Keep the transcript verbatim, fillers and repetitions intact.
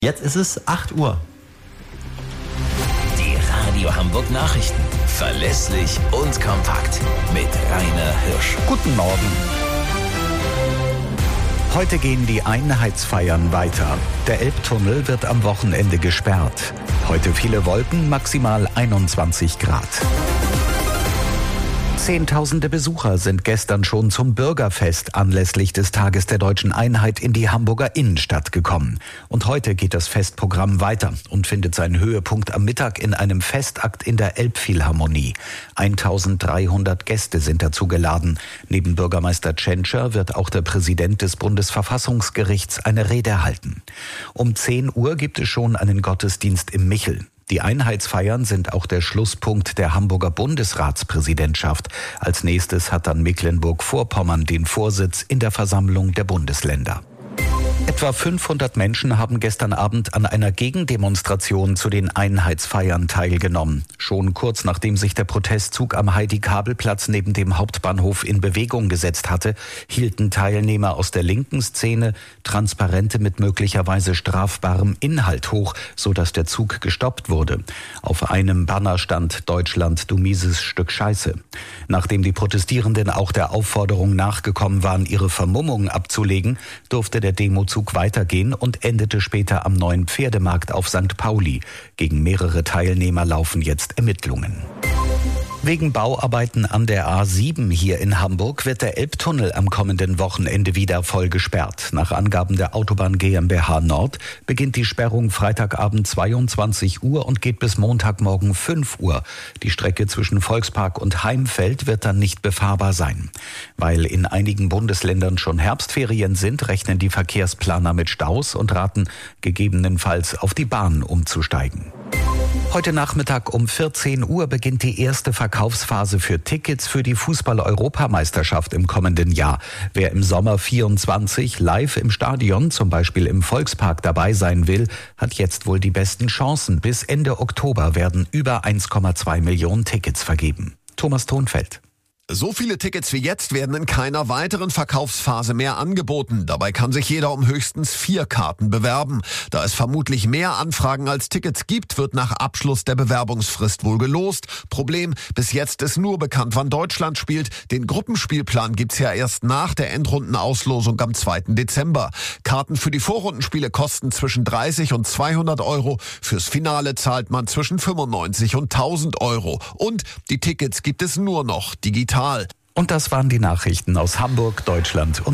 Jetzt ist es acht Uhr. Die Radio Hamburg Nachrichten. Verlässlich und kompakt. Mit Rainer Hirsch. Guten Morgen. Heute gehen die Einheitsfeiern weiter. Der Elbtunnel wird am Wochenende gesperrt. Heute viele Wolken, maximal einundzwanzig Grad. Zehntausende Besucher sind gestern schon zum Bürgerfest anlässlich des Tages der Deutschen Einheit in die Hamburger Innenstadt gekommen. Und heute geht das Festprogramm weiter und findet seinen Höhepunkt am Mittag in einem Festakt in der Elbphilharmonie. eintausenddreihundert Gäste sind dazu geladen. Neben Bürgermeister Tschentscher wird auch der Präsident des Bundesverfassungsgerichts eine Rede halten. Um zehn Uhr gibt es schon einen Gottesdienst im Michel. Die Einheitsfeiern sind auch der Schlusspunkt der Hamburger Bundesratspräsidentschaft. Als nächstes hat dann Mecklenburg-Vorpommern den Vorsitz in der Versammlung der Bundesländer. Etwa fünfhundert Menschen haben gestern Abend an einer Gegendemonstration zu den Einheitsfeiern teilgenommen. Schon kurz nachdem sich der Protestzug am Heidi-Kabel-Platz neben dem Hauptbahnhof in Bewegung gesetzt hatte, hielten Teilnehmer aus der linken Szene Transparente mit möglicherweise strafbarem Inhalt hoch, sodass der Zug gestoppt wurde. Auf einem Banner stand „Deutschland, du mieses Stück Scheiße". Nachdem die Protestierenden auch der Aufforderung nachgekommen waren, ihre Vermummung abzulegen, durfte der Demozug weitergehen und endete später am neuen Pferdemarkt auf Sankt Pauli. Gegen mehrere Teilnehmer laufen jetzt Ermittlungen. Wegen Bauarbeiten an der A sieben hier in Hamburg wird der Elbtunnel am kommenden Wochenende wieder voll gesperrt. Nach Angaben der Autobahn GmbH Nord beginnt die Sperrung Freitagabend zweiundzwanzig Uhr und geht bis Montagmorgen fünf Uhr. Die Strecke zwischen Volkspark und Heimfeld wird dann nicht befahrbar sein. Weil in einigen Bundesländern schon Herbstferien sind, rechnen die Verkehrsplaner mit Staus und raten gegebenenfalls auf die Bahn umzusteigen. Heute Nachmittag um vierzehn Uhr beginnt die erste Verkaufsphase für Tickets für die Fußball-Europameisterschaft im kommenden Jahr. Wer im Sommer vierundzwanzig live im Stadion, zum Beispiel im Volkspark, dabei sein will, hat jetzt wohl die besten Chancen. Bis Ende Oktober werden über eins Komma zwei Millionen Tickets vergeben. Thomas Thonfeld. So viele Tickets wie jetzt werden in keiner weiteren Verkaufsphase mehr angeboten. Dabei kann sich jeder um höchstens vier Karten bewerben. Da es vermutlich mehr Anfragen als Tickets gibt, wird nach Abschluss der Bewerbungsfrist wohl gelost. Problem, bis jetzt ist nur bekannt, wann Deutschland spielt. Den Gruppenspielplan gibt's ja erst nach der Endrundenauslosung am zweiten Dezember. Karten für die Vorrundenspiele kosten zwischen dreißig und zweihundert Euro. Fürs Finale zahlt man zwischen fünfundneunzig und tausend Euro. Und die Tickets gibt es nur noch digital. Und das waren die Nachrichten aus Hamburg, Deutschland und